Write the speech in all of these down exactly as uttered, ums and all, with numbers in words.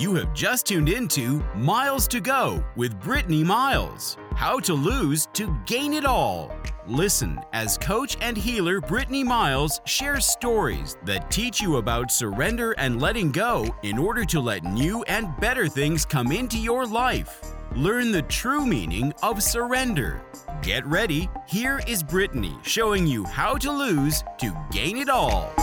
You have just tuned into Miles to Go with Brittany Miles. How to lose to gain it all. Listen as coach and healer Brittany Miles shares stories that teach you about surrender and letting go in order to let new and better things come into your life. Learn the true meaning of surrender. Get ready. Here is Brittany showing you how to lose to gain it all.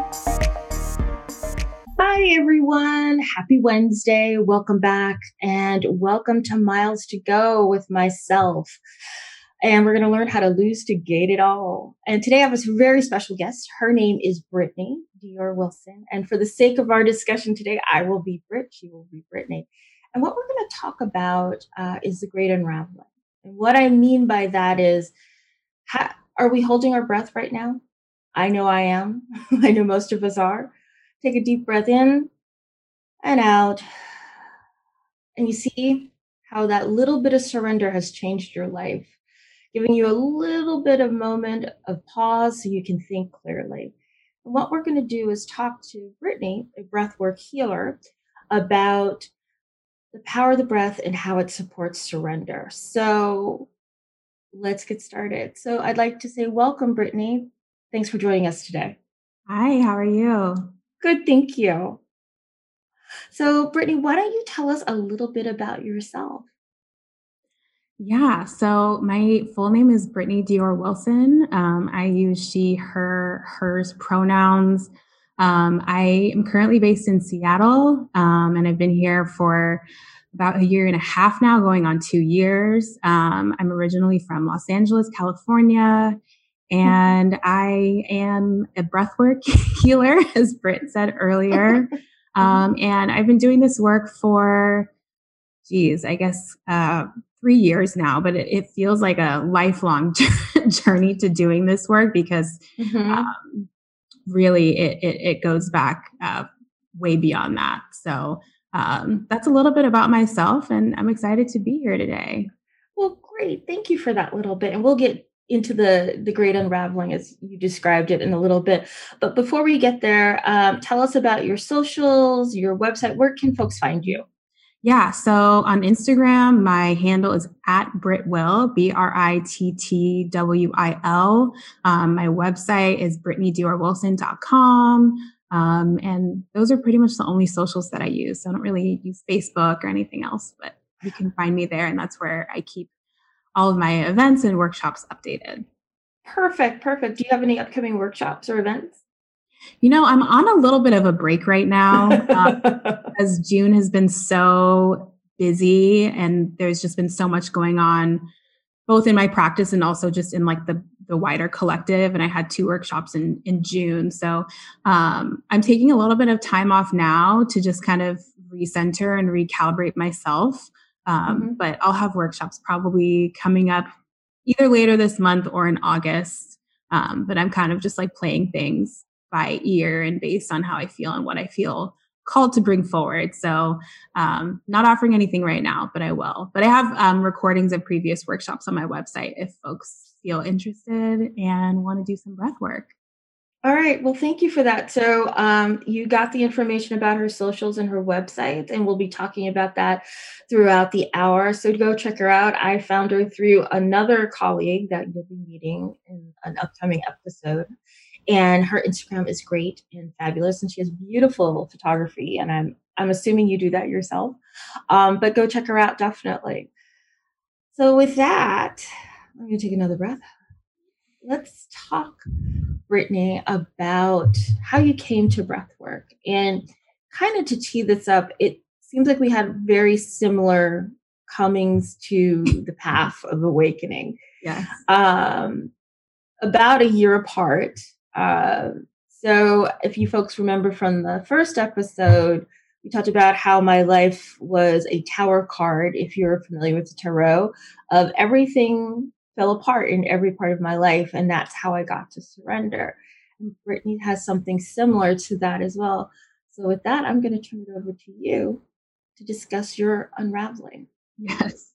Hi, everyone. Happy Wednesday. Welcome back and welcome to Miles to Go with myself. And we're going to learn how to lose to gain it all. And today I have a very special guest. Her name is Brittany Dior Wilson. And for the sake of our discussion today, I will be Britt. She will be Brittany. And what we're going to talk about uh, is the great unraveling. And what I mean by that is, how, are we holding our breath right now? I know I am. I know most of us are. Take a deep breath in and out. And you see how that little bit of surrender has changed your life, giving you a little bit of moment of pause so you can think clearly. And what we're going to do is talk to Brittany, a breathwork healer, about the power of the breath and how it supports surrender. So let's get started. So I'd like to say welcome, Brittany. Thanks for joining us today. Hi, how are you? Good, thank you. So, Brittany, why don't you tell us a little bit about yourself? Yeah, so my full name is Brittany Dior Wilson. Um, I use she, her, hers pronouns. Um, I am currently based in Seattle, um, and I've been here for about a year and a half now, going on two years. Um, I'm originally from Los Angeles, California. And I am a breathwork healer, as Britt said earlier. Um, and I've been doing this work for, geez, I guess uh, three years now, but it, it feels like a lifelong journey to doing this work because mm-hmm. um, really it, it, it goes back uh, way beyond that. So um, that's a little bit about myself, and I'm excited to be here today. Well, great. Thank you for that little bit. And we'll get into the, the great unraveling as you described it in a little bit. But before we get there, um, tell us about your socials, your website. Where can folks find you? Yeah, so on Instagram, my handle is at Brittwill, B R I T T W I L. Um, my website is brittany dior wilson dot com. Um, and those are pretty much the only socials that I use. So I don't really use Facebook or anything else, but you can find me there. And that's where I keep all of my events and workshops updated. Perfect. Perfect. Do you have any upcoming workshops or events? You know, I'm on a little bit of a break right now um, as June has been so busy and there's just been so much going on, both in my practice and also just in like the, the wider collective. And I had two workshops in, in June. So um, I'm taking a little bit of time off now to just kind of recenter and recalibrate myself. Um, mm-hmm. But I'll have workshops probably coming up either later this month or in August. Um, but I'm kind of just like playing things by ear and based on how I feel and what I feel called to bring forward. So um, not offering anything right now, but I will. But I have um, recordings of previous workshops on my website if folks feel interested and want to do some breath work. All right. Well, thank you for that. So um, you got the information about her socials and her website, and we'll be talking about that throughout the hour. So go check her out. I found her through another colleague that you'll be meeting in an upcoming episode. And her Instagram is great and fabulous, and she has beautiful photography. And I'm I'm assuming you do that yourself. Um, but go check her out, definitely. So with that, I'm going to take another breath. Let's talk, Brittany, about how you came to breathwork. And kind of to tee this up, it seems like we had very similar comings to the path of awakening. Yes. Um, about a year apart. Uh, so if you folks remember from the first episode, we talked about how my life was a tower card, if you're familiar with the tarot, of everything fell apart in every part of my life. And that's how I got to surrender. And Brittany has something similar to that as well. So with that, I'm going to turn it over to you to discuss your unraveling. Yes.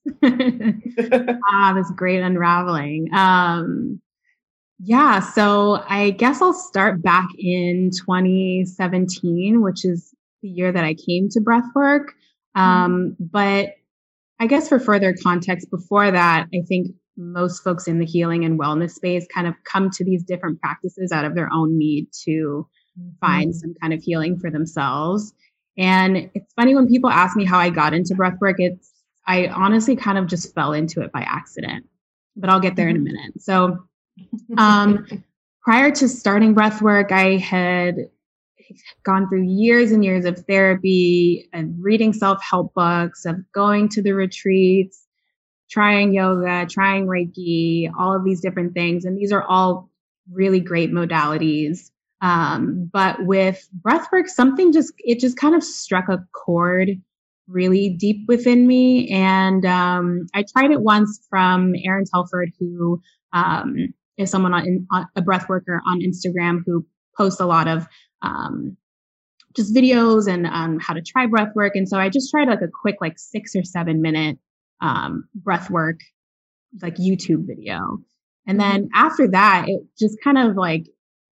ah, that's great unraveling. Um, yeah. So I guess I'll start back in twenty seventeen, which is the year that I came to breathwork. Um, mm-hmm. But I guess for further context before that, I think most folks in the healing and wellness space kind of come to these different practices out of their own need to mm-hmm. find some kind of healing for themselves. And it's funny when people ask me how I got into breathwork, it's, I honestly kind of just fell into it by accident, but I'll get there in a minute. So, um, prior to starting breathwork, I had gone through years and years of therapy and reading self-help books, of going to the retreats, trying yoga, trying Reiki, all of these different things. And these are all really great modalities. Um, but with breathwork, something just, it just kind of struck a chord really deep within me. And um, I tried it once from Erin Telford, who um, is someone on, on a breath worker on Instagram who posts a lot of um, just videos and um, how to try breath work. And so I just tried like a quick, like six or seven minute um, breath work, like YouTube video. And then after that, it just kind of like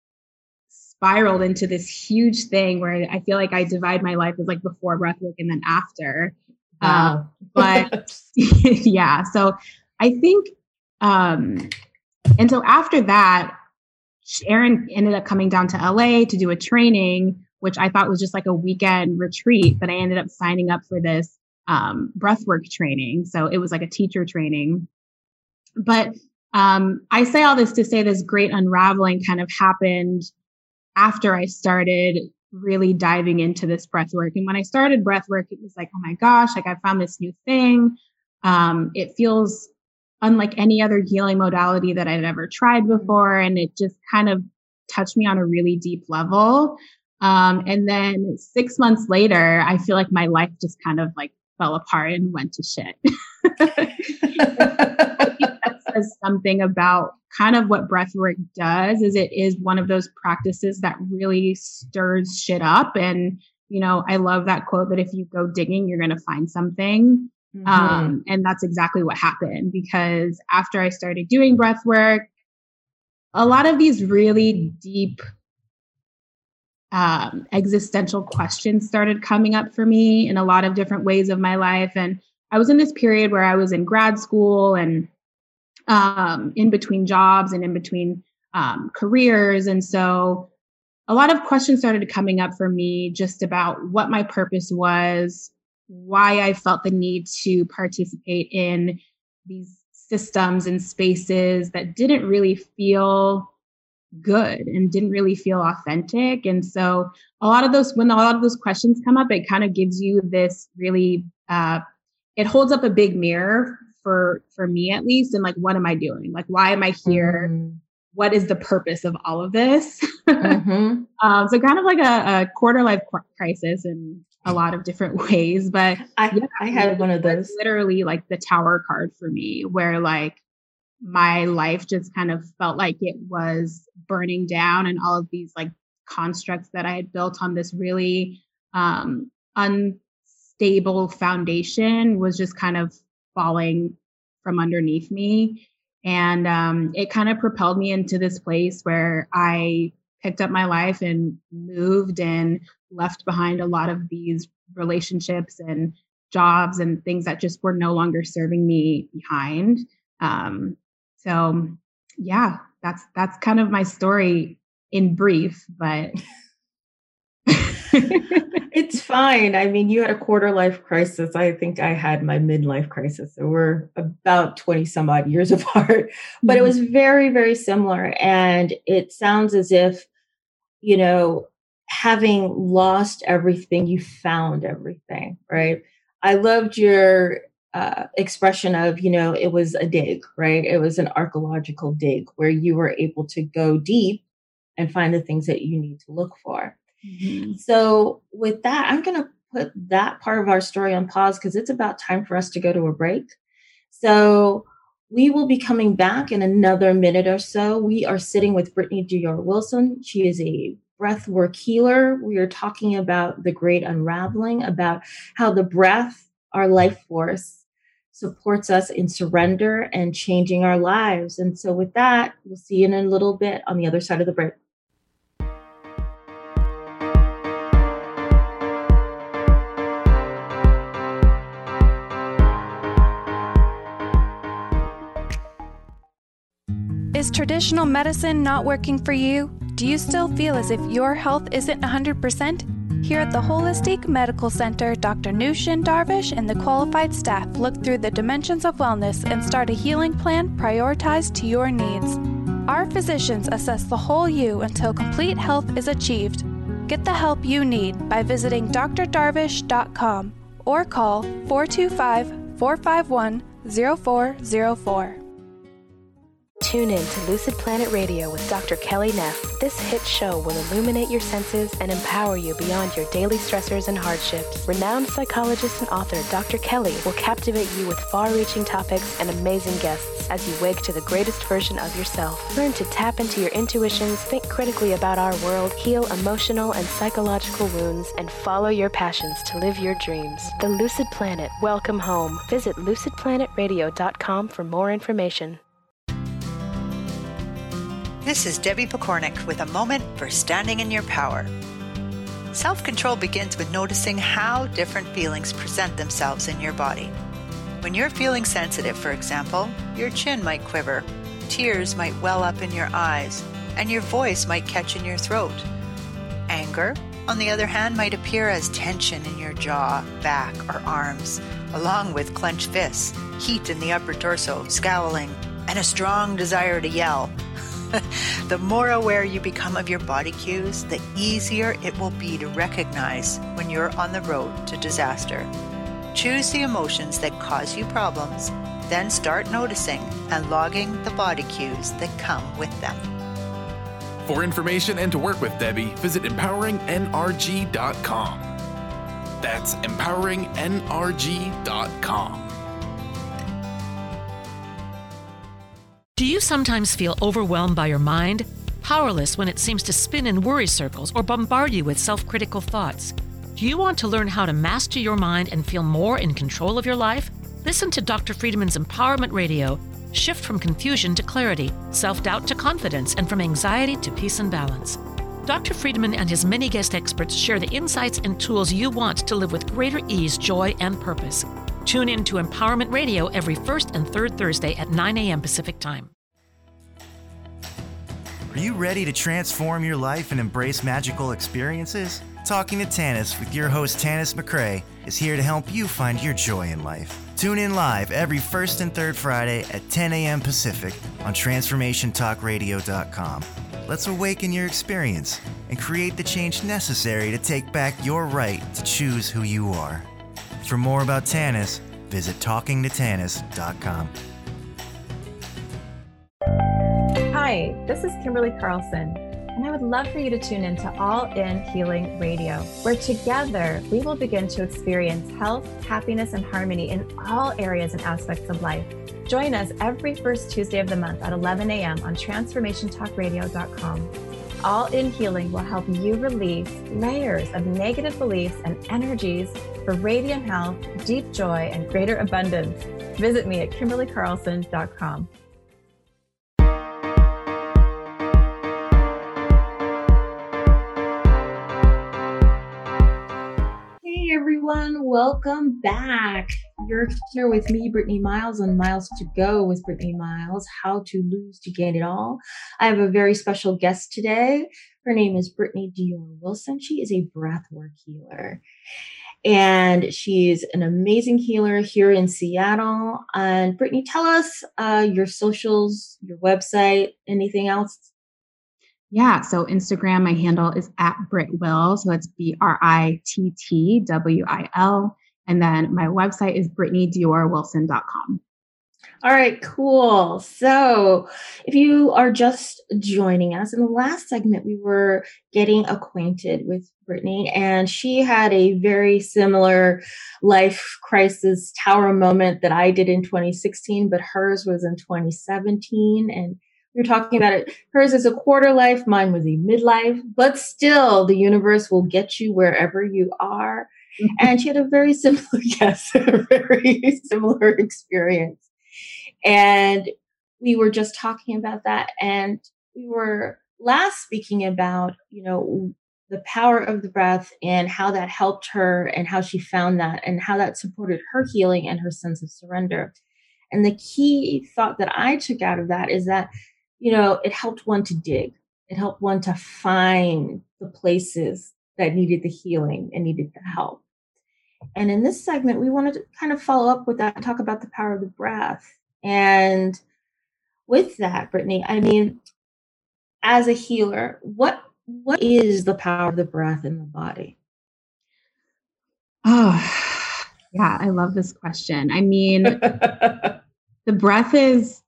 spiraled into this huge thing where I feel like I divide my life as like before breath work and then after. Wow. Uh, but yeah, so I think, um, and so after that, Erin ended up coming down to L A to do a training, which I thought was just like a weekend retreat, but I ended up signing up for this um, breathwork training. So it was like a teacher training. But um, I say all this to say this great unraveling kind of happened after I started really diving into this breathwork. And when I started breathwork, it was like, oh my gosh, like I found this new thing. Um, it feels unlike any other healing modality that I'd ever tried before. And it just kind of touched me on a really deep level. Um, and then six months later, I feel like my life just kind of like fell apart and went to shit. That says something about kind of what breathwork does. Is it is one of those practices that really stirs shit up. And, you know, I love that quote that if you go digging, you're going to find something. Mm-hmm. Um, and that's exactly what happened, because after I started doing breath work, a lot of these really deep um, existential questions started coming up for me in a lot of different ways of my life. And I was in this period where I was in grad school and um, in between jobs and in between um, careers. And so a lot of questions started coming up for me just about what my purpose was, why I felt the need to participate in these systems and spaces that didn't really feel good and didn't really feel authentic. And so a lot of those, when a lot of those questions come up, it kind of gives you this really, uh, it holds up a big mirror for, for me at least. And like, what am I doing? Like, why am I here? Mm-hmm. What is the purpose of all of this? Mm-hmm. um, so kind of like a, a quarter life crisis in a lot of different ways, but I, yeah, I had one of those. Literally like the tower card for me, where like my life just kind of felt like it was burning down, and all of these like constructs that I had built on this really um, unstable foundation was just kind of falling from underneath me. And um, it kind of propelled me into this place where I picked up my life and moved and left behind a lot of these relationships and jobs and things that just were no longer serving me behind. Um, so yeah, that's, that's kind of my story in brief, but it's fine. I mean, you had a quarter life crisis. I think I had my midlife crisis. So we're about twenty some odd years apart, but it was very, very similar. And it sounds as if, you know, having lost everything, you found everything, right? I loved your uh, expression of, you know, it was a dig, right? It was an archaeological dig where you were able to go deep and find the things that you need to look for. Mm-hmm. So with that, I'm going to put that part of our story on pause because it's about time for us to go to a break. So we will be coming back in another minute or so. We are sitting with Brittany Dior Wilson. She is a breathwork healer. We are talking about the great unraveling, about how the breath, our life force, supports us in surrender and changing our lives. And so with that, we'll see you in a little bit on the other side of the break. Is traditional medicine not working for you? Do you still feel as if your health isn't one hundred percent? Here at the Holistic Medical Center, Doctor Nushin Darvish and the qualified staff look through the dimensions of wellness and start a healing plan prioritized to your needs. Our physicians assess the whole you until complete health is achieved. Get the help you need by visiting d r darvish dot com or call four two five, four five one, zero four zero four. Tune in to Lucid Planet Radio with Doctor Kelly Neff. This hit show will illuminate your senses and empower you beyond your daily stressors and hardships. Renowned psychologist and author Doctor Kelly will captivate you with far-reaching topics and amazing guests as you wake to the greatest version of yourself. Learn to tap into your intuitions, think critically about our world, heal emotional and psychological wounds, and follow your passions to live your dreams. The Lucid Planet. Welcome home. Visit lucid planet radio dot com for more information. This is Debbie Pokornik with a moment for standing in your power. Self-control begins with noticing how different feelings present themselves in your body. When you're feeling sensitive, for example, your chin might quiver, tears might well up in your eyes, and your voice might catch in your throat. Anger, on the other hand, might appear as tension in your jaw, back, or arms, along with clenched fists, heat in the upper torso, scowling, and a strong desire to yell. The more aware you become of your body cues, the easier it will be to recognize when you're on the road to disaster. Choose the emotions that cause you problems, then start noticing and logging the body cues that come with them. For information and to work with Debbie, visit empowering n r g dot com. That's empowering n r g dot com. Do you sometimes feel overwhelmed by your mind? Powerless when it seems to spin in worry circles or bombard you with self-critical thoughts? Do you want to learn how to master your mind and feel more in control of your life? Listen to Doctor Friedman's Empowerment Radio. Shift from confusion to clarity, self-doubt to confidence, and from anxiety to peace and balance. Doctor Friedman and his many guest experts share the insights and tools you want to live with greater ease, joy, and purpose. Tune in to Empowerment Radio every first and third Thursday at nine a.m. Pacific Time. Are you ready to transform your life and embrace magical experiences? Talking to Tanis with your host Tanis McCrae is here to help you find your joy in life. Tune in live every first and third Friday at ten a.m. Pacific on transformation talk radio dot com. Let's awaken your experience and create the change necessary to take back your right to choose who you are. For more about Tanis, visit talking to tanis dot com. Hi, this is Kimberly Carlson, and I would love for you to tune in to All In Healing Radio, where together we will begin to experience health, happiness, and harmony in all areas and aspects of life. Join us every first Tuesday of the month at eleven a.m. on transformation talk radio dot com. All In Healing will help you release layers of negative beliefs and energies for radiant health, deep joy, and greater abundance. Visit me at kimberly carlson dot com. Hey everyone, welcome back. You're here with me, Brittany Miles, on Miles to Go with Brittany Miles, How to Lose to Gain It All. I have a very special guest today. Her name is Brittany Dior Wilson. She is a breathwork healer, and she's an amazing healer here in Seattle. And Brittany, tell us uh, your socials, your website, anything else? Yeah, so Instagram, my handle is at BrittWill. So it's B R I T T W I L. And then my website is brittany dior wilson dot com. All right, cool. So if you are just joining us, in the last segment, we were getting acquainted with Brittany, and she had a very similar life crisis tower moment that I did in twenty sixteen, but hers was in twenty seventeen. And we were talking about it. Hers is a quarter life. Mine was a midlife, but still the universe will get you wherever you are. And she had a very similar, yes, a very similar experience. And we were just talking about that. And we were last speaking about, you know, the power of the breath and how that helped her and how she found that and how that supported her healing and her sense of surrender. And the key thought that I took out of that is that you know, it helped one to dig. It helped one to find the places that needed the healing and needed the help. And in this segment, we wanted to kind of follow up with that and talk about the power of the breath. And with that, Brittany, I mean, as a healer, what what is the power of the breath in the body? Oh, yeah, I love this question. I mean, the breath is,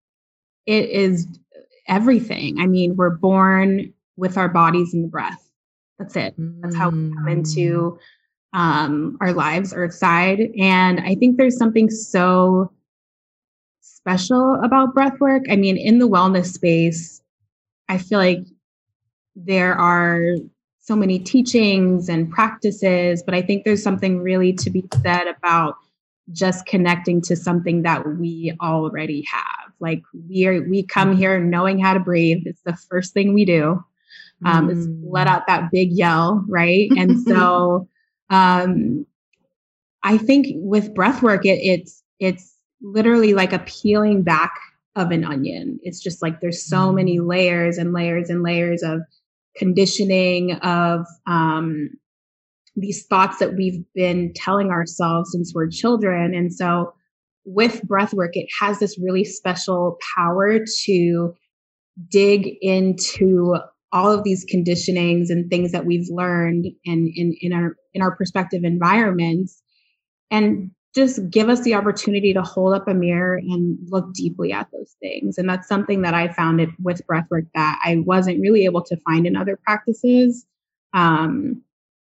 it is everything. I mean, we're born with our bodies in the breath. That's it. That's how we come into um, our lives, earthside. And I think there's something so special about breath work. I mean, in the wellness space, I feel like there are so many teachings and practices, but I think there's something really to be said about just connecting to something that we already have. Like we are, we come here knowing how to breathe. It's the first thing we do. Um, mm. is let out that big yell, right? And so, um, I think with breath work, it, it's it's literally like a peeling back of an onion. It's just like there's so many layers and layers and layers of conditioning, of um, these thoughts that we've been telling ourselves since we're children. And so with breath work, it has this really special power to dig into all of these conditionings and things that we've learned in, in, in our in our prospective environments, and just give us the opportunity to hold up a mirror and look deeply at those things. And that's something that I found it with breathwork that I wasn't really able to find in other practices. Um,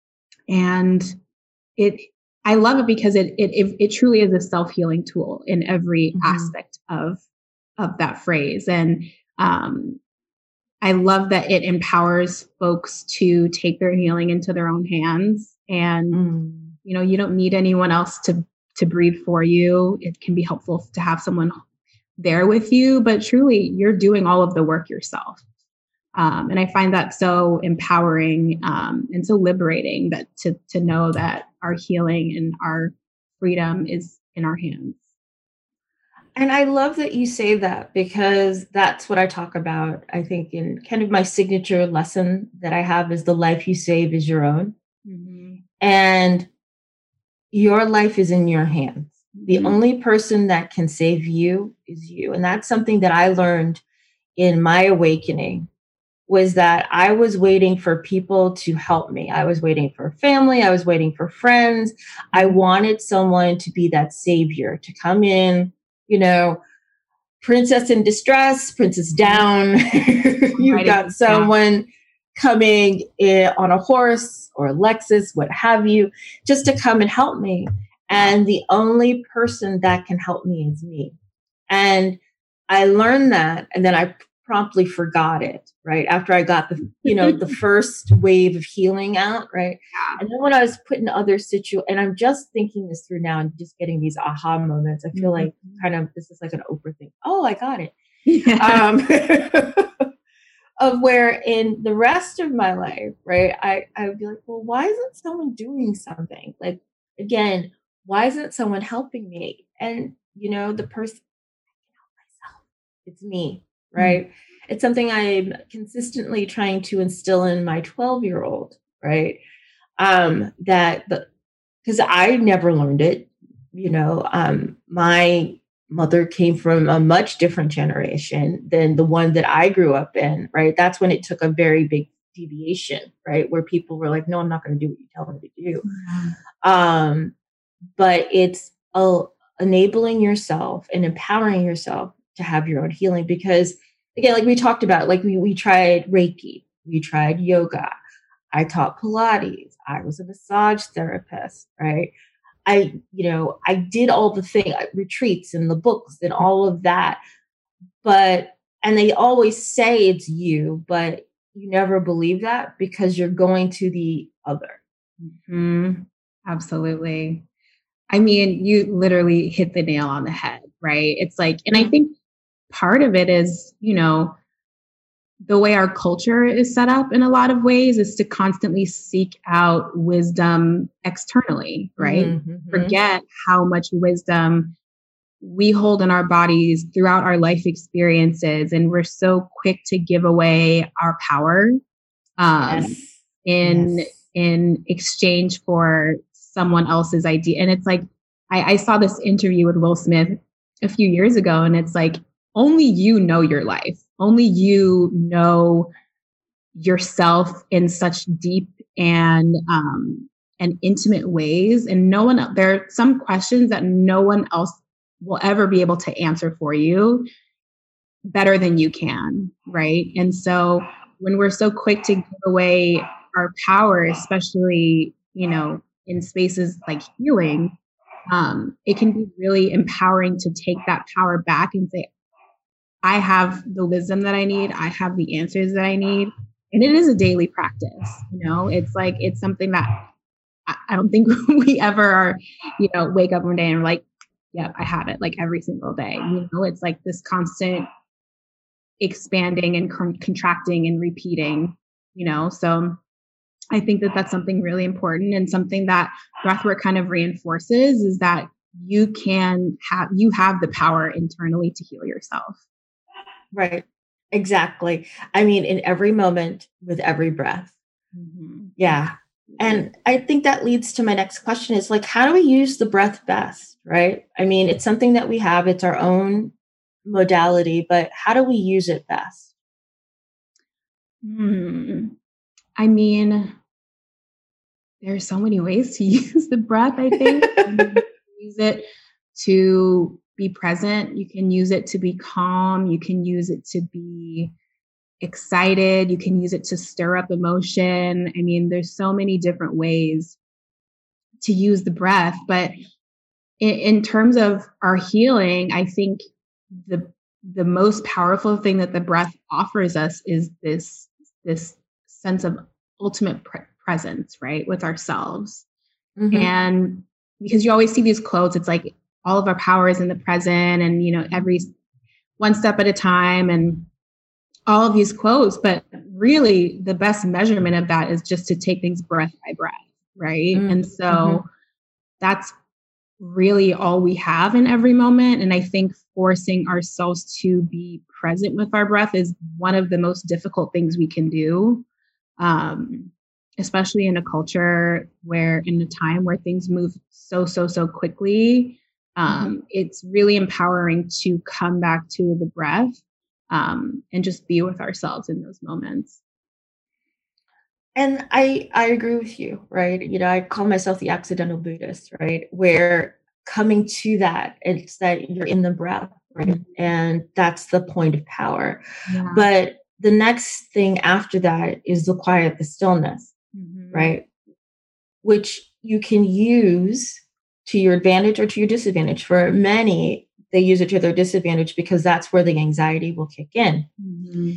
and it, I love it because it, it, it, it truly is a self-healing tool in every mm-hmm. aspect of, of that phrase. And, um, I love that it empowers folks to take their healing into their own hands. And, mm. you know, you don't need anyone else to to breathe for you. It can be helpful to have someone there with you, but truly you're doing all of the work yourself. Um, and I find that so empowering um, and so liberating that to, to know that our healing and our freedom is in our hands. And I love that you say that, because that's what I talk about. I think in kind of my signature lesson that I have is the life you save is your own. Mm-hmm. And your life is in your hands. The mm-hmm. only person that can save you is you. And that's something that I learned in my awakening, was that I was waiting for people to help me. I was waiting for family. I was waiting for friends. I wanted someone to be that savior, to come in, you know, princess in distress, princess down. You've right, got someone yeah. coming in on a horse or a Lexus, what have you, just to come and help me. And the only person that can help me is me. And I learned that, and then I promptly forgot it, right? After I got the, you know, the first wave of healing out, right? And then when I was put in other situations, and I'm just thinking this through now and just getting these aha moments, I feel mm-hmm. like kind of, this is like an Oprah thing. Oh, I got it. Yeah. Um, of where in the rest of my life, right, I, I would be like, well, why isn't someone doing something? Like, again, why isn't someone helping me? And, you know, the person, I can help myself. It's me, right? Mm-hmm. It's something I'm consistently trying to instill in my twelve-year-old, right? Um, that, because I never learned it, you know, um, my mother came from a much different generation than the one that I grew up in, right? That's when it took a very big deviation, right? Where people were like, no, I'm not going to do what you tell me to do. Mm-hmm. Um, but it's uh, enabling yourself and empowering yourself to have your own healing. Because again, like we talked about, like we, we tried Reiki, we tried yoga. I taught Pilates. I was a massage therapist, right? I, you know, I did all the things, retreats and the books and all of that. But, and they always say it's you, but you never believe that because you're going to the other. Mm-hmm. Absolutely. I mean, you literally hit the nail on the head, right? It's like, and I think part of it is, you know, the way our culture is set up in a lot of ways is to constantly seek out wisdom externally, right? Mm-hmm. Forget how much wisdom we hold in our bodies throughout our life experiences, and we're so quick to give away our power um, yes. in yes. in exchange for someone else's idea. And it's like, I, I saw this interview with Will Smith a few years ago, and it's like, only you know your life. Only you know yourself in such deep and um, and intimate ways. And no one, there are some questions that no one else will ever be able to answer for you better than you can, right? And so when we're so quick to give away our power, especially, you know, in spaces like healing, um, it can be really empowering to take that power back and say, I have the wisdom that I need. I have the answers that I need. And it is a daily practice. You know, it's like, it's something that I, I don't think we ever are, you know, wake up one day and we're like, yeah, I have it like every single day. You know, it's like this constant expanding and con- contracting and repeating, you know, so I think that that's something really important, and something that breathwork kind of reinforces is that you can have, you have the power internally to heal yourself. Right. Exactly. I mean, in every moment with every breath. Mm-hmm. Yeah. And I think that leads to my next question is like, how do we use the breath best? Right. I mean, it's something that we have, it's our own modality, but how do we use it best? Hmm. I mean, there's so many ways to use the breath, I think. You can use it to be present. You can use it to be calm. You can use it to be excited. You can use it to stir up emotion. I mean, there's so many different ways to use the breath. But in, in terms of our healing, I think the the most powerful thing that the breath offers us is this, this sense of ultimate pre- presence, right, with ourselves. Mm-hmm. And because you always see these quotes, it's like all of our power is in the present, and, you know, every one step at a time, and all of these quotes. But really the best measurement of that is just to take things breath by breath. Right. Mm-hmm. And so mm-hmm. that's really all we have in every moment. And I think forcing ourselves to be present with our breath is one of the most difficult things we can do. Um, especially in a culture where, in a time where things move so, so, so quickly, um, mm-hmm. it's really empowering to come back to the breath um, and just be with ourselves in those moments. And I, I agree with you, right? You know, I call myself the accidental Buddhist, right? Where coming to that, it's that you're in the breath, right? Mm-hmm. And that's the point of power. Yeah. But the next thing after that is the quiet, the stillness, mm-hmm. right? Which you can use to your advantage or to your disadvantage. For many, they use it to their disadvantage because that's where the anxiety will kick in. Mm-hmm.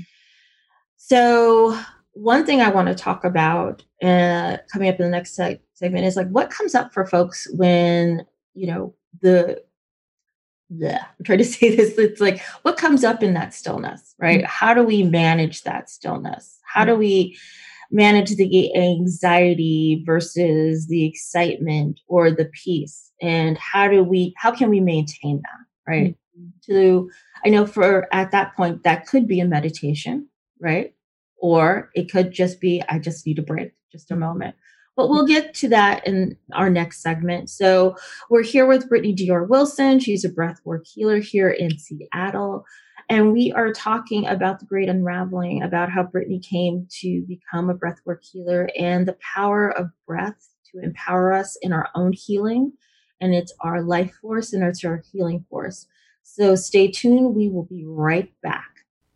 So one thing I want to talk about uh, coming up in the next seg- segment is like, what comes up for folks when, you know, the Yeah, I'm trying to say this. It's like, what comes up in that stillness, right? Mm-hmm. How do we manage that stillness? How mm-hmm. do we manage the anxiety versus the excitement or the peace? And how do we, how can we maintain that, right? Mm-hmm. To, I know for at that point, that could be a meditation, right? Or it could just be, I just need a break, just a moment. But we'll get to that in our next segment. So we're here with Brittany Dior Wilson. She's a breathwork healer here in Seattle. And we are talking about the great unraveling, about how Brittany came to become a breathwork healer and the power of breath to empower us in our own healing. And it's our life force and it's our healing force. So stay tuned. We will be right back.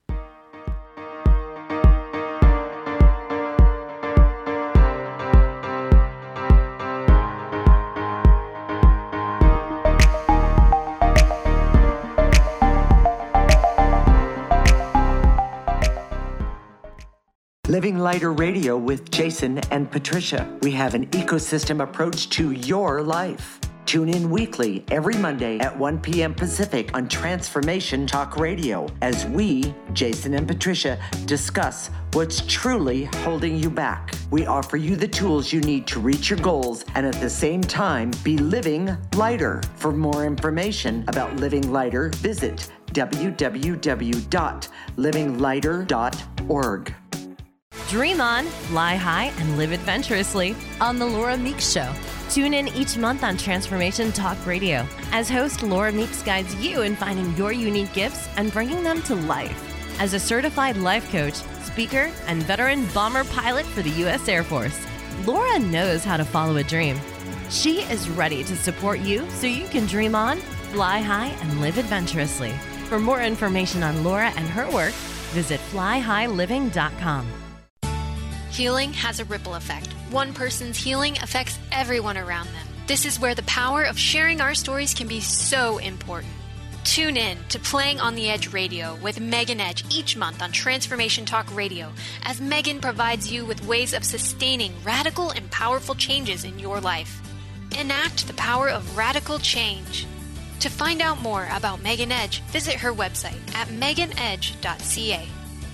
Living Lighter Radio with Jason and Patricia. We have an ecosystem approach to your life. Tune in weekly every Monday at one p.m. Pacific on Transformation Talk Radio as we, Jason and Patricia, discuss what's truly holding you back. We offer you the tools you need to reach your goals and at the same time be living lighter. For more information about living lighter, visit w w w dot living lighter dot org. Dream on, fly high, and live adventurously on The Laura Meeks Show. Tune in each month on Transformation Talk Radio as host Laura Meeks guides you in finding your unique gifts and bringing them to life. As a certified life coach, speaker, and veteran bomber pilot for the U S Air Force, Laura knows how to follow a dream. She is ready to support you so you can dream on, fly high, and live adventurously. For more information on Laura and her work, visit fly high living dot com. Healing has a ripple effect. One person's healing affects everyone around them. This is where the power of sharing our stories can be so important. Tune in to Playing on the Edge Radio with Megan Edge each month on Transformation Talk Radio as Megan provides you with ways of sustaining radical and powerful changes in your life. Enact the power of radical change. To find out more about Megan Edge, visit her website at megan edge dot c a.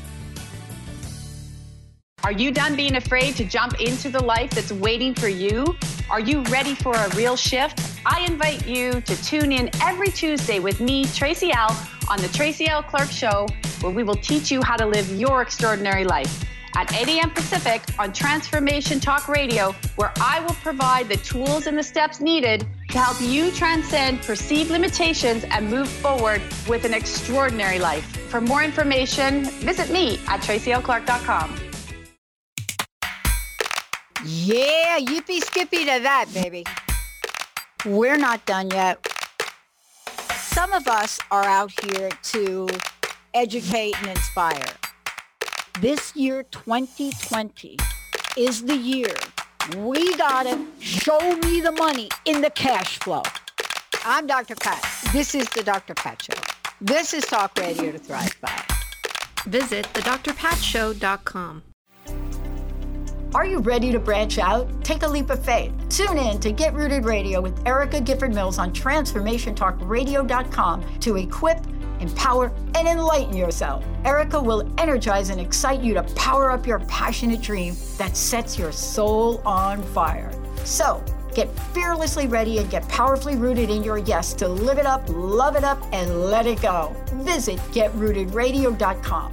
Are you done being afraid to jump into the life that's waiting for you? Are you ready for a real shift? I invite you to tune in every Tuesday with me, Tracy L., on the Tracy L. Clark Show, where we will teach you how to live your extraordinary life. At eight a.m. Pacific on Transformation Talk Radio, where I will provide the tools and the steps needed to help you transcend perceived limitations and move forward with an extraordinary life. For more information, visit me at tracy l clark dot com. Yeah, yippee skippy to that, baby. We're not done yet. Some of us are out here to educate and inspire. This year, twenty twenty, is the year we gotta show me the money in the cash flow. I'm Doctor Pat. This is the Doctor Pat Show. This is Talk Radio to Thrive By. Visit the dr pat show dot com. Are you ready to branch out? Take a leap of faith. Tune in to Get Rooted Radio with Erica Gifford Mills on transformation talk radio dot com to equip, empower, and enlighten yourself. Erica will energize and excite you to power up your passionate dream that sets your soul on fire. So, get fearlessly ready and get powerfully rooted in your yes to live it up, love it up, and let it go. Visit get rooted radio dot com.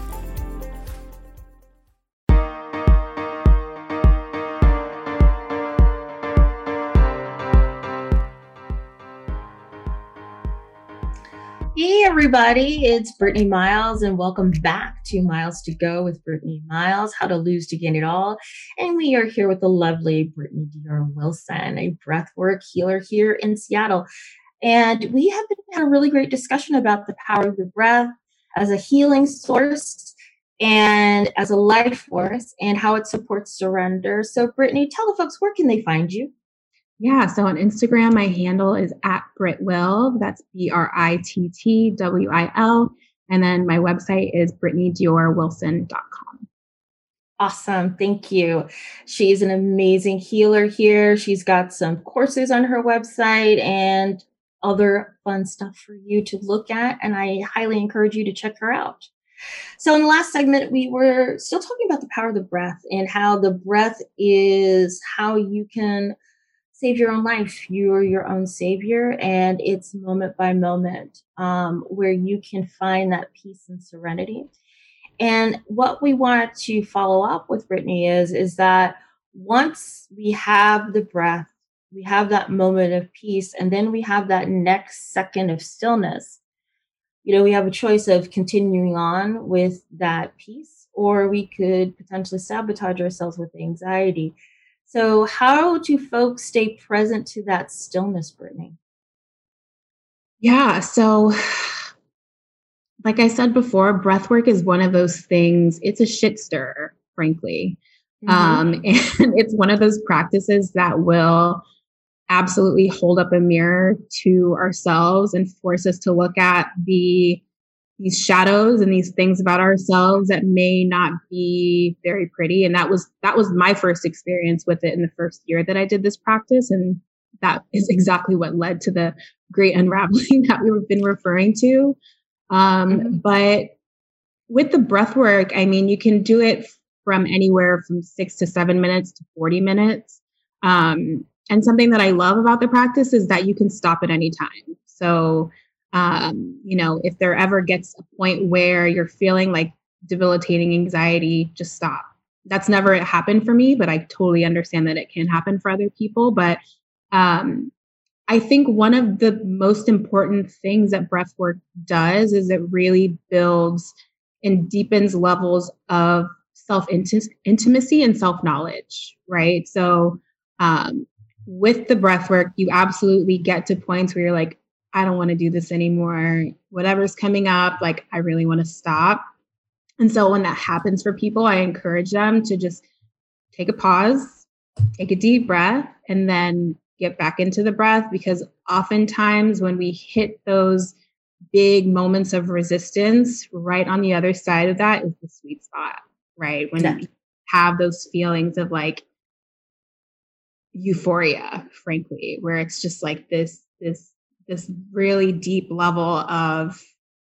Hey everybody, it's Brittany Miles and welcome back to Miles to Go with Brittany Miles, how to lose to gain it all. And we are here with the lovely Brittany Dior Wilson, a breathwork healer here in Seattle. And we have been having a really great discussion about the power of the breath as a healing source and as a life force and how it supports surrender. So Brittany, tell the folks, where can they find you? Yeah, so on Instagram, my handle is at BrittWill. That's B R I T T W I L. And then my website is brittany dior wilson dot com. Awesome. Thank you. She's an amazing healer here. She's got some courses on her website and other fun stuff for you to look at. And I highly encourage you to check her out. So in the last segment, we were still talking about the power of the breath and how the breath is how you can save your own life. You're your own savior, and it's moment by moment um, where you can find that peace and serenity. And what we want to follow up with, Brittany, is, is that once we have the breath, we have that moment of peace, and then we have that next second of stillness. You know, we have a choice of continuing on with that peace, or we could potentially sabotage ourselves with anxiety. So how do folks stay present to that stillness, Brittany? Yeah, so like I said before, breathwork is one of those things, it's a shit stirrer, frankly. Mm-hmm. Um, and it's one of those practices that will absolutely hold up a mirror to ourselves and force us to look at the these shadows and these things about ourselves that may not be very pretty. And that was, that was my first experience with it in the first year that I did this practice. And that is exactly what led to the great unraveling that we've been referring to. Um, mm-hmm. But with the breath work, I mean, you can do it from anywhere from six to seven minutes to forty minutes. Um, and something that I love about the practice is that you can stop at any time. So, um, you know, if there ever gets a point where you're feeling like debilitating anxiety, just stop. That's never happened for me, but I totally understand that it can happen for other people. But um, I think one of the most important things that breath work does is it really builds and deepens levels of self-intimacy and self-knowledge, right? So um, with the breath work, you absolutely get to points where you're like, I don't want to do this anymore. Whatever's coming up, like, I really want to stop. And so when that happens for people, I encourage them to just take a pause, take a deep breath, and then get back into the breath, because oftentimes when we hit those big moments of resistance, right on the other side of that is the sweet spot, right? When yeah. you have those feelings of like euphoria, frankly, where it's just like this, this, this really deep level of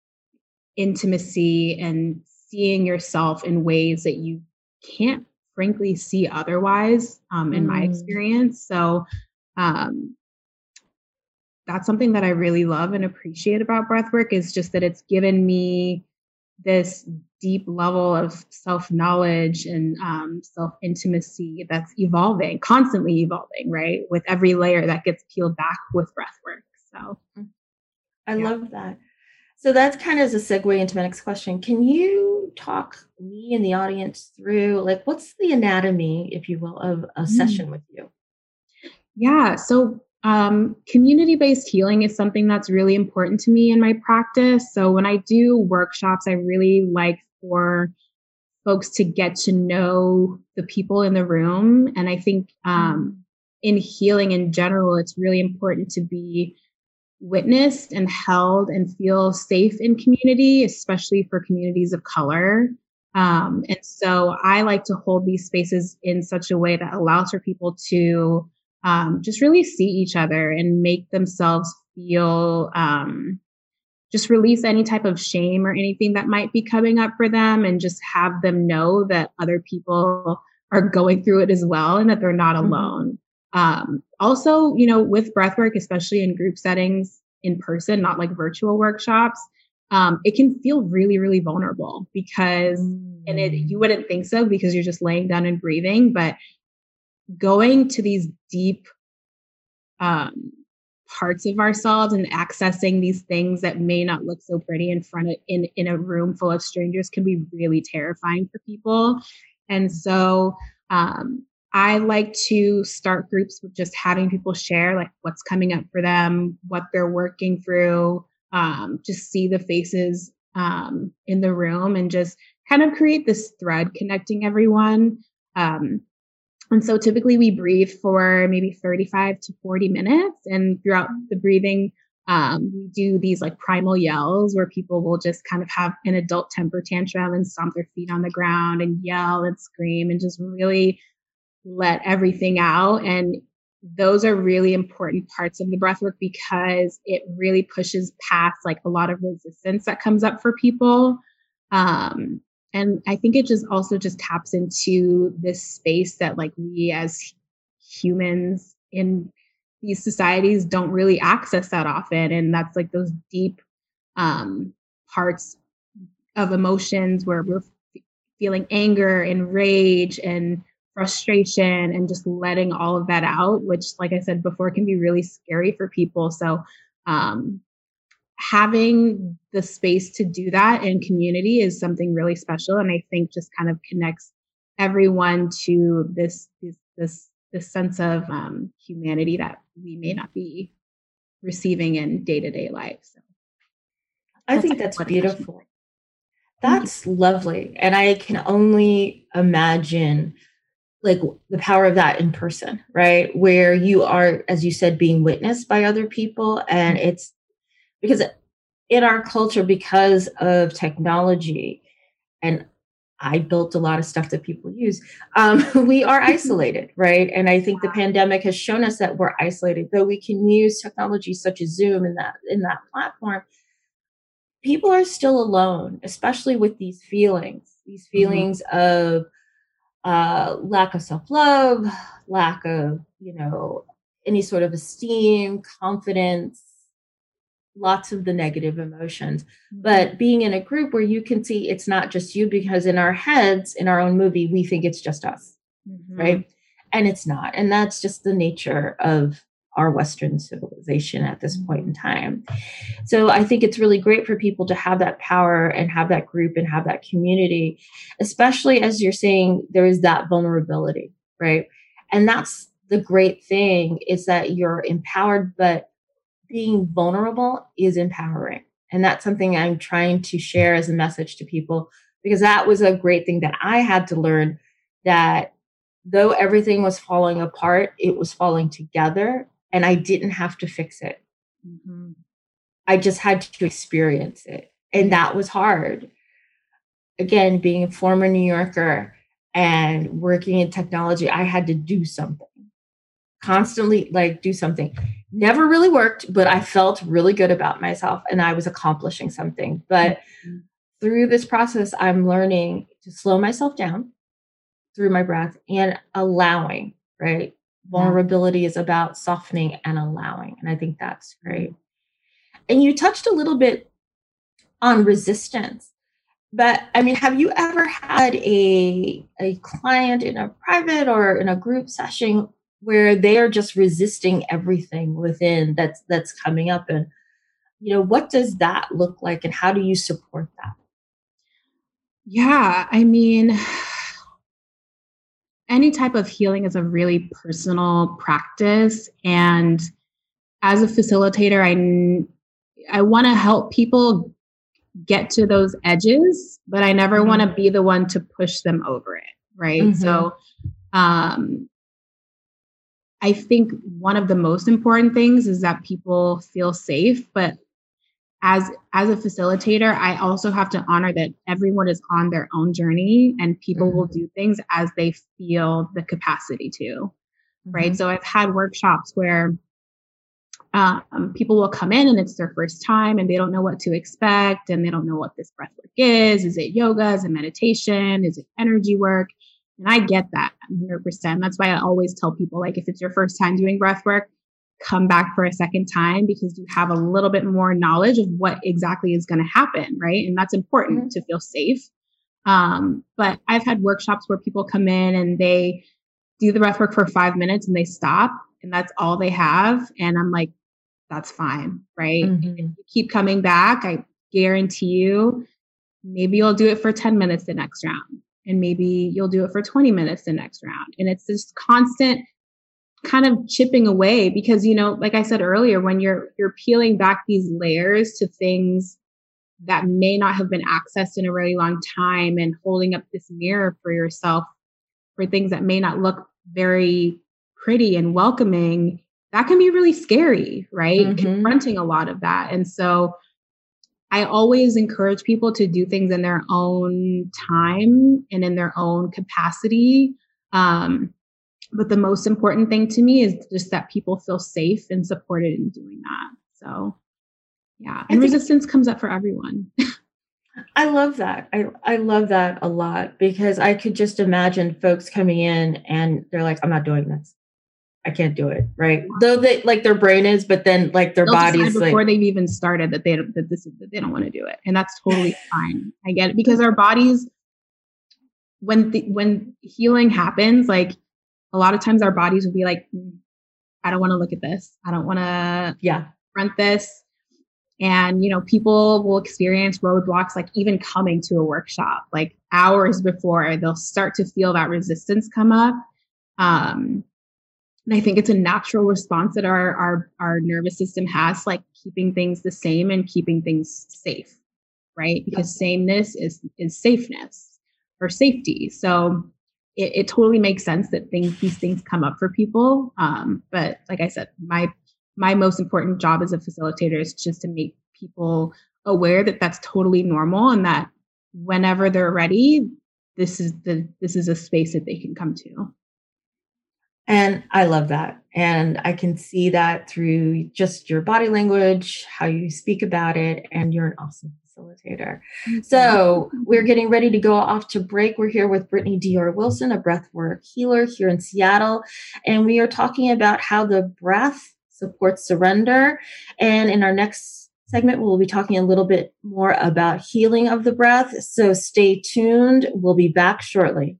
intimacy and seeing yourself in ways that you can't frankly see otherwise, um, in mm. my experience. So um, that's something that I really love and appreciate about breathwork, is just that it's given me this deep level of self-knowledge and um, self-intimacy that's evolving, constantly evolving, right? With every layer that gets peeled back with breathwork. So I yeah. love that. So that's kind of as a segue into my next question. Can you talk me and the audience through, like, what's the anatomy, if you will, of a mm. session with you? Yeah. So um, community-based healing is something that's really important to me in my practice. So when I do workshops, I really like for folks to get to know the people in the room. And I think um, mm. in healing in general, it's really important to be witnessed and held and feel safe in community, especially for communities of color. Um, and so I like to hold these spaces in such a way that allows for people to um, just really see each other and make themselves feel, um, just release any type of shame or anything that might be coming up for them, and just have them know that other people are going through it as well and that they're not mm-hmm. alone. Um, also, you know, with breathwork, especially in group settings in person, not like virtual workshops, um, it can feel really, really vulnerable because, mm. and it, you wouldn't think so because you're just laying down and breathing, but going to these deep, um, parts of ourselves and accessing these things that may not look so pretty in front of, in, in a room full of strangers can be really terrifying for people. And so, um, I like to start groups with just having people share like what's coming up for them, what they're working through, um, just see the faces um, in the room and just kind of create this thread connecting everyone. Um, and so typically we breathe for maybe thirty-five to forty minutes. And throughout the breathing, um, we do these like primal yells where people will just kind of have an adult temper tantrum and stomp their feet on the ground and yell and scream and just really let everything out. And those are really important parts of the breathwork because it really pushes past like a lot of resistance that comes up for people. Um, and I think it just also just taps into this space that like we as humans in these societies don't really access that often. And that's like those deep um, parts of emotions where we're f- feeling anger and rage and frustration and just letting all of that out, which, like I said before, can be really scary for people. So um, having the space to do that in community is something really special. And I think just kind of connects everyone to this, this, this, this sense of um, humanity that we may not be receiving in day-to-day life. So I think that's beautiful. That's lovely. And I can only imagine like the power of that in person, right? Where you are, as you said, being witnessed by other people. And it's because in our culture, because of technology, and I built a lot of stuff that people use. Um, we are isolated, right? And I think the pandemic has shown us that we're isolated, though we can use technology such as Zoom in that, in that platform. People are still alone, especially with these feelings, these feelings mm-hmm. of uh, lack of self-love, lack of, you know, any sort of esteem, confidence, lots of the negative emotions. Mm-hmm. But being in a group where you can see it's not just you, because in our heads, in our own movie, we think it's just us, mm-hmm. right? And it's not. And that's just the nature of our Western civilization at this point in time. So I think it's really great for people to have that power and have that group and have that community, especially as you're saying, there is that vulnerability, right? And that's the great thing, is that you're empowered, but being vulnerable is empowering. And that's something I'm trying to share as a message to people, because that was a great thing that I had to learn, that though everything was falling apart, it was falling together. And I didn't have to fix it. Mm-hmm. I just had to experience it. And that was hard. Again, being a former New Yorker and working in technology, I had to do something. Constantly, like, do something. Never really worked, but I felt really good about myself and I was accomplishing something. But mm-hmm. through this process, I'm learning to slow myself down through my breath and allowing, right? Vulnerability is about softening and allowing. And I think that's great. And you touched a little bit on resistance, but I mean, have you ever had a, a client in a private or in a group session where they are just resisting everything within that's, that's coming up? And, you know, what does that look like and how do you support that? Yeah, I mean, any type of healing is a really personal practice. And as a facilitator, I, I want to help people get to those edges, but I never mm-hmm. want to be the one to push them over it. Right. Mm-hmm. So um, I think one of the most important things is that people feel safe, but As as a facilitator, I also have to honor that everyone is on their own journey and people mm-hmm. will do things as they feel the capacity to, mm-hmm. right? So I've had workshops where um, people will come in and it's their first time and they don't know what to expect and they don't know what this breath work is. Is it yoga? Is it meditation? Is it energy work? And I get that one hundred percent. That's why I always tell people, like, if it's your first time doing breath work, come back for a second time, because you have a little bit more knowledge of what exactly is going to happen. Right. And that's important mm-hmm. to feel safe. Um, but I've had workshops where people come in and they do the breath work for five minutes and they stop and that's all they have. And I'm like, that's fine. Right. Mm-hmm. And if you keep coming back, I guarantee you, maybe you'll do it for ten minutes the next round. And maybe you'll do it for twenty minutes the next round. And it's this constant kind of chipping away, because, you know, like I said earlier, when you're, you're peeling back these layers to things that may not have been accessed in a really long time and holding up this mirror for yourself for things that may not look very pretty and welcoming, that can be really scary, right? Mm-hmm. Confronting a lot of that. And so I always encourage people to do things in their own time and in their own capacity. Um, But the most important thing to me is just that people feel safe and supported in doing that. So, yeah. And resistance comes up for everyone. I love that. I, I love that a lot, because I could just imagine folks coming in and they're like, I'm not doing this. I can't do it. Right. Though they like their brain is, but then like their They'll body's before like, they've even started that they don't, that this is, that they don't want to do it. And that's totally fine. I get it, because our bodies, when the, when healing happens, like, a lot of times our bodies will be like, mm, I don't want to look at this. I don't want to yeah. front this. And, you know, people will experience roadblocks, like even coming to a workshop, like hours before they'll start to feel that resistance come up. Um, and I think it's a natural response that our, our, our nervous system has, like keeping things the same and keeping things safe, right? Because sameness is, is safeness or safety. So It, it totally makes sense that things, these things come up for people. Um, but like I said, my, my most important job as a facilitator is just to make people aware that that's totally normal and that whenever they're ready, this is the this is a space that they can come to. And I love that. And I can see that through just your body language, how you speak about it, and you're an awesome facilitator. So we're getting ready to go off to break. We're here with Brittany Dior Wilson, a breathwork healer here in Seattle. And we are talking about how the breath supports surrender. And in our next segment, we'll be talking a little bit more about healing of the breath. So stay tuned. We'll be back shortly.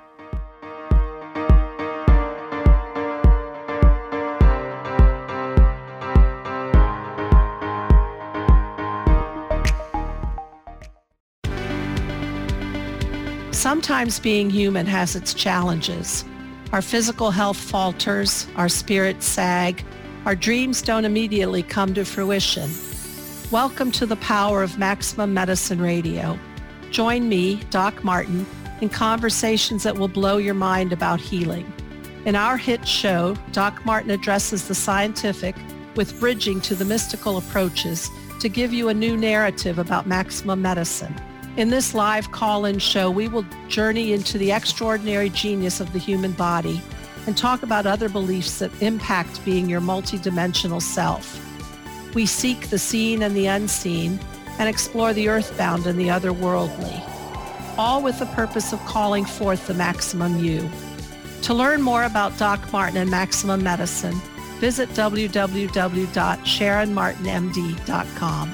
Sometimes being human has its challenges. Our physical health falters, our spirits sag, our dreams don't immediately come to fruition. Welcome to the power of Maximum Medicine Radio. Join me, Doc Martin, in conversations that will blow your mind about healing. In our hit show, Doc Martin addresses the scientific with bridging to the mystical approaches to give you a new narrative about maximum medicine. In this live call-in show, we will journey into the extraordinary genius of the human body and talk about other beliefs that impact being your multidimensional self. We seek the seen and the unseen and explore the earthbound and the otherworldly, all with the purpose of calling forth the maximum you. To learn more about Doc Martin and Maximum Medicine, visit w w w dot sharon martin m d dot com.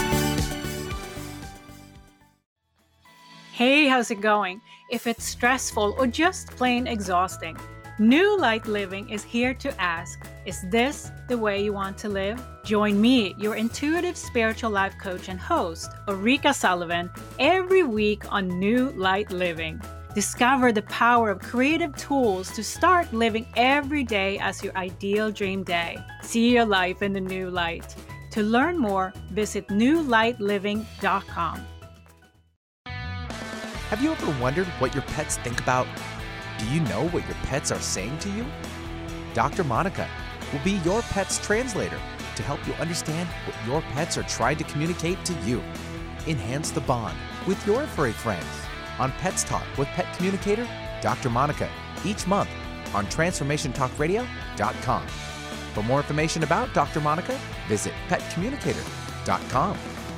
Hey, how's it going? If it's stressful or just plain exhausting, New Light Living is here to ask, is this the way you want to live? Join me, your intuitive spiritual life coach and host, Ulrika Sullivan, every week on New Light Living. Discover the power of creative tools to start living every day as your ideal dream day. See your life in the new light. To learn more, visit new light living dot com. Have you ever wondered what your pets think about? Do you know what your pets are saying to you? Doctor Monica will be your pet's translator to help you understand what your pets are trying to communicate to you. Enhance the bond with your furry friends on Pets Talk with Pet Communicator, Doctor Monica, each month on transformation talk radio dot com. For more information about Doctor Monica, visit pet communicator dot com.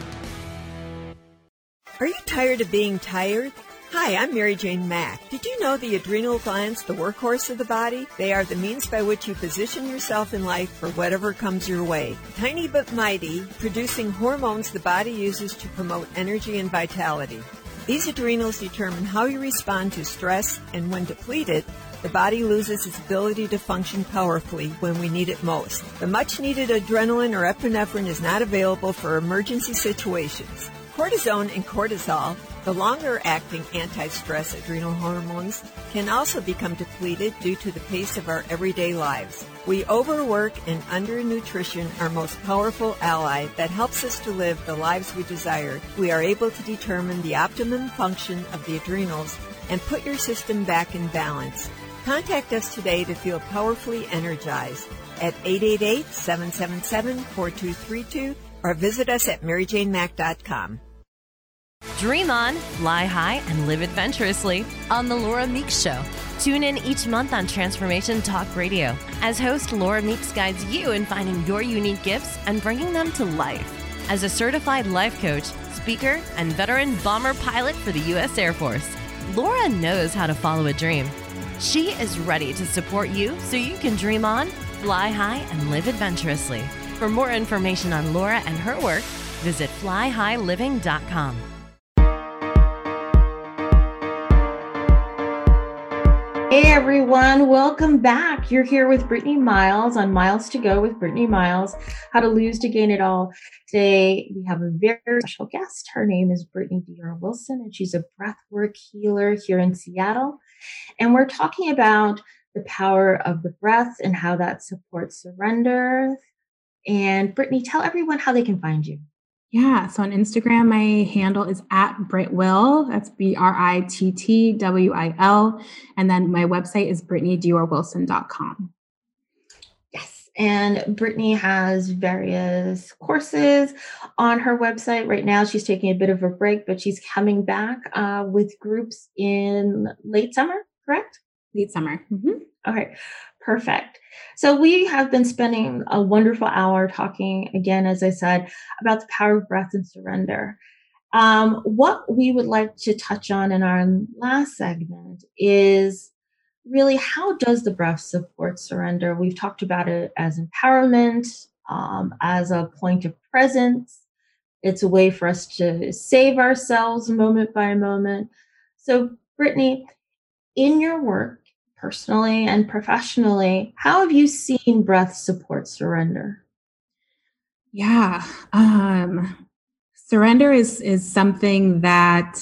Are you tired of being tired? Hi, I'm Mary Jane Mack. Did you know the adrenal glands, the workhorse of the body? They are the means by which you position yourself in life for whatever comes your way. Tiny but mighty, producing hormones the body uses to promote energy and vitality. These adrenals determine how you respond to stress, and when depleted, the body loses its ability to function powerfully when we need it most. The much-needed adrenaline or epinephrine is not available for emergency situations. Cortisone and cortisol, the longer-acting anti-stress adrenal hormones, can also become depleted due to the pace of our everyday lives. We overwork and undernutrition, our most powerful ally that helps us to live the lives we desire. We are able to determine the optimum function of the adrenals and put your system back in balance. Contact us today to feel powerfully energized at eight eight eight, seven seven seven, four two three two or visit us at mary jane mack dot com. Dream on, fly high, and live adventurously on The Laura Meeks Show. Tune in each month on Transformation Talk Radio. As host, Laura Meeks guides you in finding your unique gifts and bringing them to life. As a certified life coach, speaker, and veteran bomber pilot for the U S Air Force, Laura knows how to follow a dream. She is ready to support you so you can dream on, fly high, and live adventurously. For more information on Laura and her work, visit fly high living dot com. Hey everyone, welcome back. You're here with Brittany Miles on Miles to Go with Brittany Miles, How to Lose to Gain It All. Today we have a very special guest. Her name is Brittany Dior Wilson, and she's a breathwork healer here in Seattle. And we're talking about the power of the breath and how that supports surrender. And Brittany, tell everyone how they can find you. Yeah. So on Instagram, my handle is at Brittwill. That's B R I T T W I L. And then my website is brittany dior wilson dot com. Yes. And Brittany has various courses on her website. Right now, she's taking a bit of a break, but she's coming back uh, with groups in late summer, correct? Late summer. Mm-hmm. All right, perfect. So we have been spending a wonderful hour talking, again, as I said, about the power of breath and surrender. Um, what we would like to touch on in our last segment is really, how does the breath support surrender? We've talked about it as empowerment, um, as a point of presence. It's a way for us to save ourselves moment by moment. So, Brittany, in your work, personally and professionally, how have you seen breath support surrender? Yeah. Um, surrender is, is something that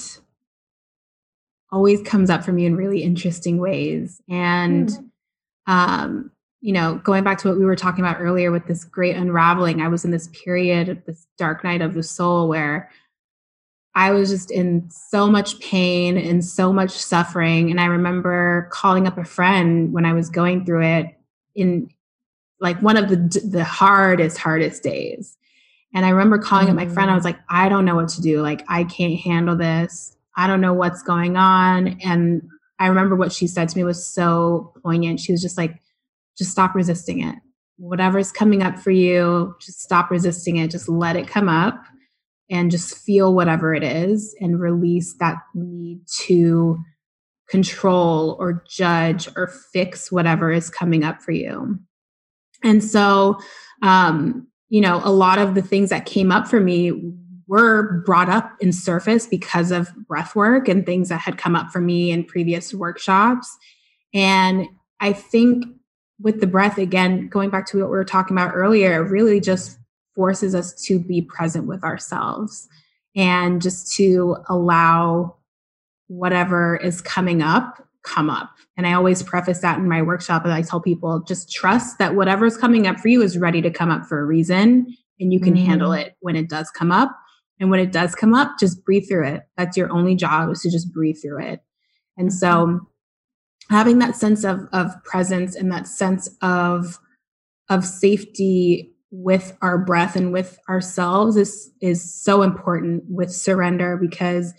always comes up for me in really interesting ways. And, mm. um, you know, going back to what we were talking about earlier with this great unraveling, I was in this period, this dark night of the soul, where I was just in so much pain and so much suffering. And I remember calling up a friend when I was going through it in like one of the, the hardest, hardest days. And I remember calling mm. up my friend. I was like, I don't know what to do. Like, I can't handle this. I don't know what's going on. And I remember what she said to me was so poignant. She was just like, just stop resisting it. Whatever's coming up for you, just stop resisting it. Just let it come up and just feel whatever it is and release that need to control or judge or fix whatever is coming up for you. And so, um, you know, a lot of the things that came up for me were brought up and surfaced because of breath work and things that had come up for me in previous workshops. And I think with the breath, again, going back to what we were talking about earlier, it really just forces us to be present with ourselves and just to allow whatever is coming up, come up. And I always preface that in my workshop, and I tell people, just trust that whatever's coming up for you is ready to come up for a reason, and you can mm. handle it when it does come up. And when it does come up, just breathe through it. That's your only job, is to just breathe through it. And mm-hmm. so having that sense of, of presence and that sense of, of safety with our breath and with ourselves is, is so important with surrender, because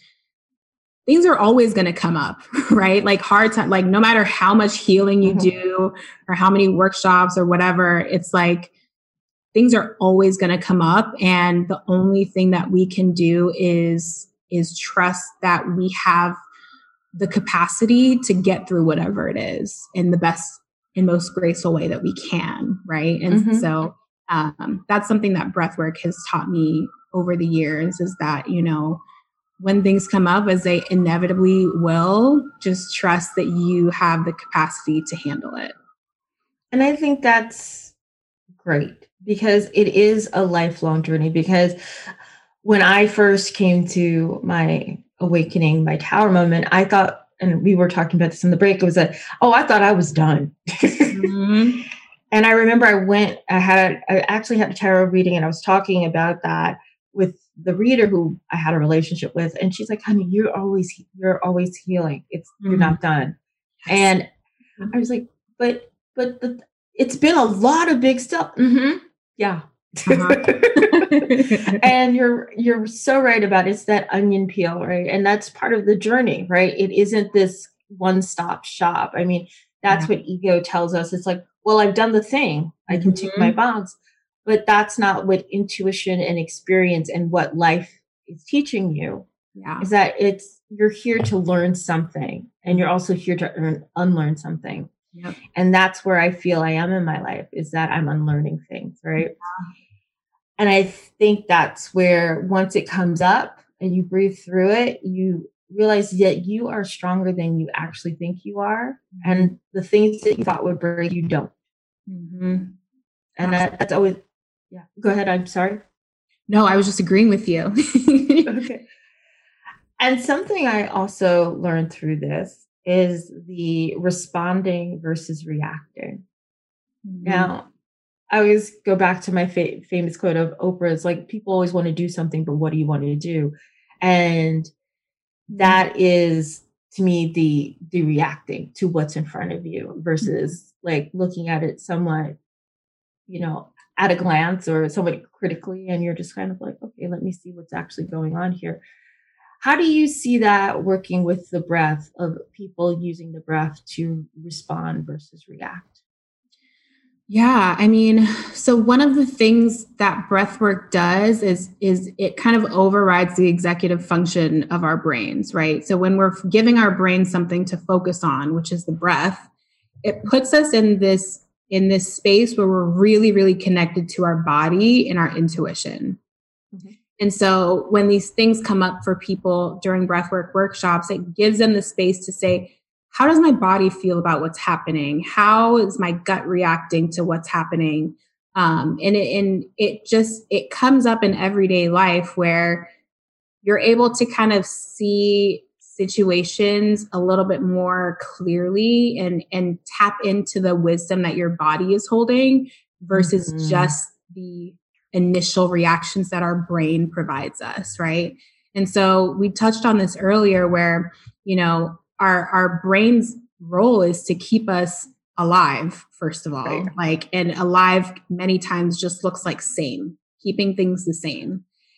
things are always going to come up, right? Like hard time, like no matter how much healing you mm-hmm. do or how many workshops or whatever, it's like, things are always going to come up. And the only thing that we can do is, is trust that we have the capacity to get through whatever it is in the best and most graceful way that we can. Right. And mm-hmm. so um, that's something that breathwork has taught me over the years, is that, you know, when things come up, as they inevitably will, just trust that you have the capacity to handle it. And I think that's great, because it is a lifelong journey. Because when I first came to my awakening, my tower moment, I thought, and we were talking about this in the break, it was a, oh, I thought I was done. Mm-hmm. And I remember I went, I had, I actually had a tarot reading, and I was talking about that with the reader who I had a relationship with. And she's like, honey, you're always, you're always healing. It's, mm-hmm. you're not done. Yes. And I was like, but, but the, it's been a lot of big stuff. Mm-hmm. Yeah. Uh-huh. And you're, you're so right about it. It's that onion peel, right? And that's part of the journey, right? It isn't this one-stop shop. I mean, that's yeah. what ego tells us. It's like, well, I've done the thing. I can mm-hmm. tick my box. But that's not what intuition and experience and what life is teaching you. Yeah. Is that it's, you're here to learn something, and you're also here to earn, unlearn something. Yep. And that's where I feel I am in my life, is that I'm unlearning things, right? Yeah. And I think that's where, once it comes up and you breathe through it, you realize that you are stronger than you actually think you are. Mm-hmm. And the things that you thought would break you don't. Mm-hmm. And that, that's always, yeah. Go ahead. I'm sorry. No, I was just agreeing with you. Okay. And something I also learned through this is the responding versus reacting. Mm-hmm. Now, I always go back to my fa- famous quote of Oprah's, like, people always want to do something, but what do you want to do? And that is, to me, the, the reacting to what's in front of you versus like looking at it somewhat you know, at a glance or somewhat critically, and you're just kind of like, okay, let me see what's actually going on here. How do you see that working with the breath, of people using the breath to respond versus react? Yeah, I mean, so one of the things that breath work does is is it kind of overrides the executive function of our brains, right? So when we're giving our brain something to focus on, which is the breath, it puts us in this in this space where we're really, really connected to our body and our intuition. Mm-hmm. And so when these things come up for people during breathwork workshops, it gives them the space to say, how does my body feel about what's happening? How is my gut reacting to what's happening? Um, and, it, and it just, it comes up in everyday life where you're able to kind of see situations a little bit more clearly and, and tap into the wisdom that your body is holding versus mm-hmm. just the initial reactions that our brain provides us, right? And so we touched on this earlier where, you know, our our brain's role is to keep us alive, first of all. Right. Like, and alive many times just looks like same, keeping things the same.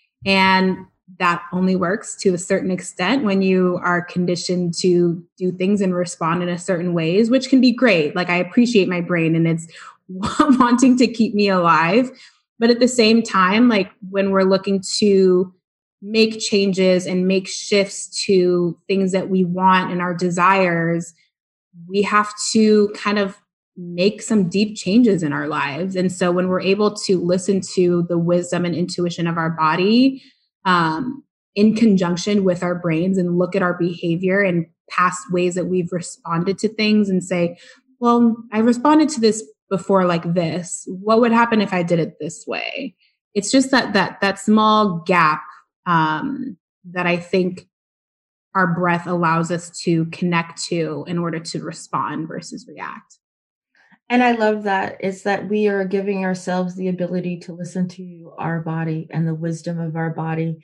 And that only works to a certain extent when you are conditioned to do things and respond in a certain ways, which can be great. Like, I appreciate my brain and it's wanting to keep me alive. But at the same time, like when we're looking to make changes and make shifts to things that we want and our desires, we have to kind of make some deep changes in our lives. And so when we're able to listen to the wisdom and intuition of our body, um, in conjunction with our brains, and look at our behavior and past ways that we've responded to things and say, well, I responded to this before like this. What would happen if I did it this way? It's just that that that small gap um, that I think our breath allows us to connect to in order to respond versus react. And I love that. It's that we are giving ourselves the ability to listen to our body and the wisdom of our body.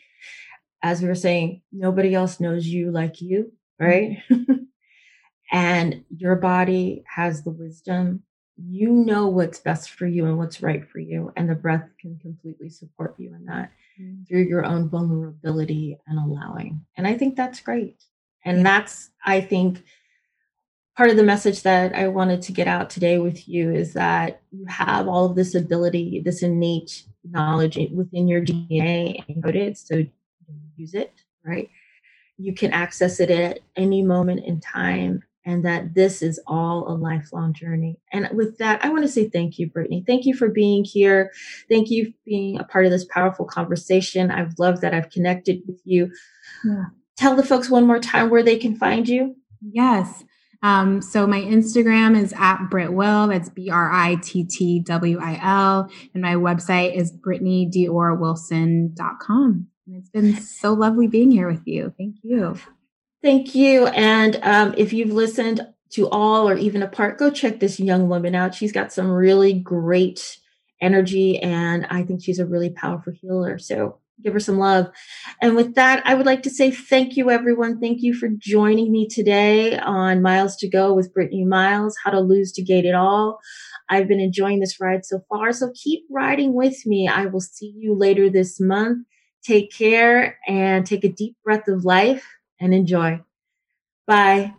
As we were saying, nobody else knows you like you, right? Mm-hmm. And your body has the wisdom. You know what's best for you and what's right for you. And the breath can completely support you in that mm-hmm. through your own vulnerability and allowing. And I think that's great. And yeah. that's, I think, part of the message that I wanted to get out today with you is that you have all of this ability, this innate knowledge within your D N A encoded. So use it, right? You can access it at any moment in time. And that this is all a lifelong journey. And with that, I want to say thank you, Brittany. Thank you for being here. Thank you for being a part of this powerful conversation. I've loved that I've connected with you. Yeah. Tell the folks one more time where they can find you. Yes. Um, so my Instagram is at Britwill. That's B R I T T W I L. And my website is brittany dior wilson dot com. And it's been so lovely being here with you. Thank you. Thank you. And um, if you've listened to all or even a part, go check this young woman out. She's got some really great energy, and I think she's a really powerful healer. So give her some love. And with that, I would like to say thank you, everyone. Thank you for joining me today on Miles to Go with Brittany Miles, How to Lose to Gate It All. I've been enjoying this ride so far, so keep riding with me. I will see you later this month. Take care and take a deep breath of life. And enjoy. Bye.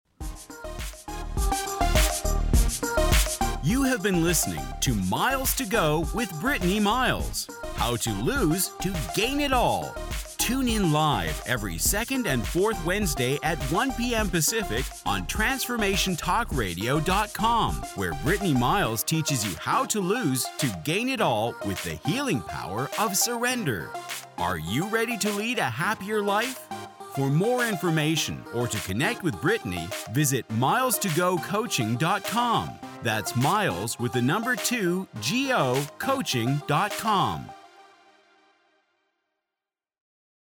You have been listening to Miles to Go with Brittany Miles. How to lose to gain it all. Tune in live every second and fourth Wednesday at one p.m. Pacific on transformation talk radio dot com, where Brittany Miles teaches you how to lose to gain it all with the healing power of surrender. Are you ready to lead a happier life? For more information or to connect with Brittany, visit miles to go coaching dot com. That's Miles with the number two, G O coaching dot com.